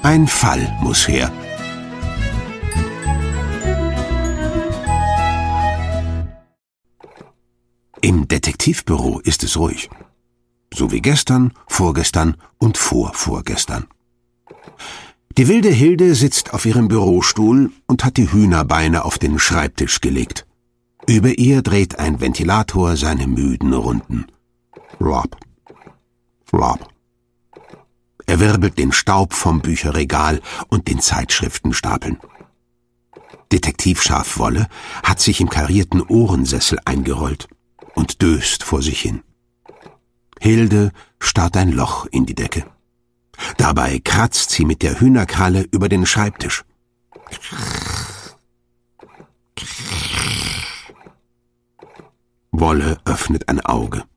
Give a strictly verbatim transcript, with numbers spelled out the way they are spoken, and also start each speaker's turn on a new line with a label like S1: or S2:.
S1: Ein Fall muss her. Im Detektivbüro ist es ruhig. So wie gestern, vorgestern und vorvorgestern. Die wilde Hilde sitzt auf ihrem Bürostuhl und hat die Hühnerbeine auf den Schreibtisch gelegt. Über ihr dreht ein Ventilator seine müden Runden. Flop, flop. Er wirbelt den Staub vom Bücherregal und den Zeitschriftenstapeln. Detektiv Schafwolle hat sich im karierten Ohrensessel eingerollt und döst vor sich hin. Hilde starrt ein Loch in die Decke. Dabei kratzt sie mit der Hühnerkralle über den Schreibtisch. Wolle öffnet ein Auge.